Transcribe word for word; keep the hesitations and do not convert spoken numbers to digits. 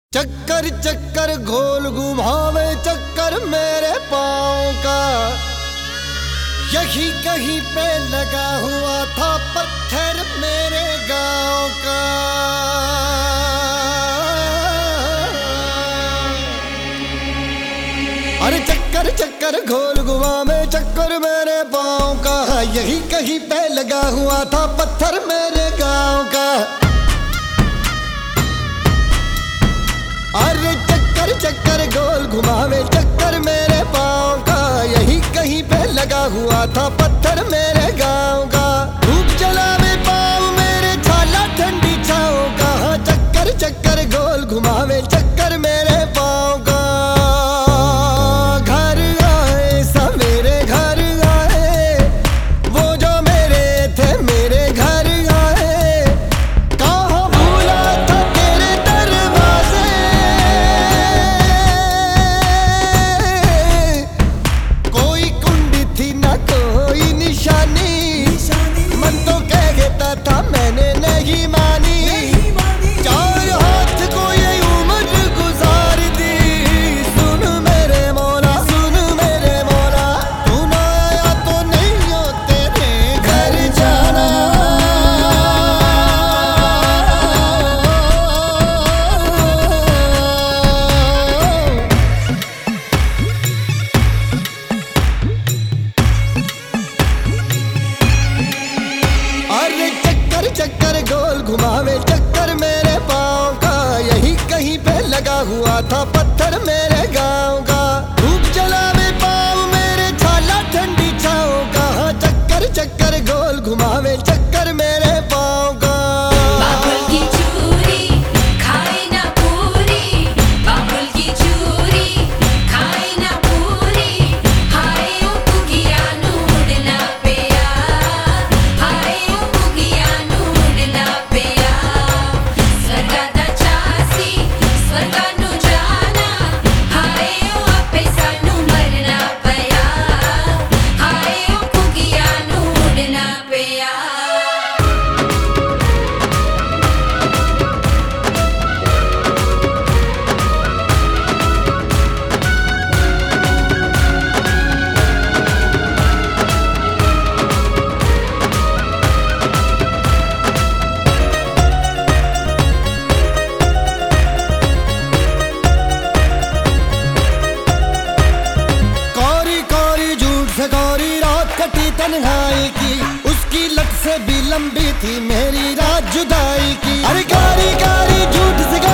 चक्कर चक्कर घोल घुमावे चक्कर मेरे पाँव का, यही कहीं पे लगा हुआ था पत्थर मेरे गांव का। अरे चक्कर चक्कर घोल घुमावे चक्कर मेरे पाँव का, यही कहीं पे लगा हुआ था पत्थर मेरे गांव का। अरे चक्कर चक्कर गोल घुमावे चक्कर मेरे पाँव का, यही कहीं पे लगा हुआ था पत्थर मेरे गांव का। धूप जलावे पाँव मेरे छाला ठंडी छाँव का, चक्कर चक्कर गोल घुमावे चक्कर मेरे पाँव का। घर आए सवेरे घर आए, वो जो मेरे थे मेरे घर आए, कहाँ भूला था तेरे दरवाजे। कोई कुंडी थी ना कोई निशानी, मन तो कह देता था मैंने नहीं मानी। चार हाथ को ये उम्र गुजार दी, सुन मेरे मौला सुन मेरे मौला, तू ना आया तो नहीं हो तेरे घर जाना। अरे चक्कर चक्कर गोल घुमावे चक्कर मेरे पाँव का, यही कहीं पे लगा हुआ था पत्थर मेरे गांव का। धूप जलावे पाँव मेरे छाला ठंडी छाँव का, चक्कर चक्कर गोल घुमावे चक्कर मेरे पाँव का। बाबुल की चूरी खाए ना पूरी, बाबुल की चूरी खाए ना पूरी, हाय ओ कुगिया नूडना पिया, हाय ओ कुगिया नूडना पिया। स्वर्गा दा चासी स्वर्गा नू जाना, हाय ओ आपे सानू मरना पिया, हाय ओ कुगिया नूडना पिया। कौरी कौरी झूठ से कौरी रात कटी तन्हाई की, उसकी लत से भी लंबी थी मेरी रात जुदाई की। अरे कारी कारी झूठ से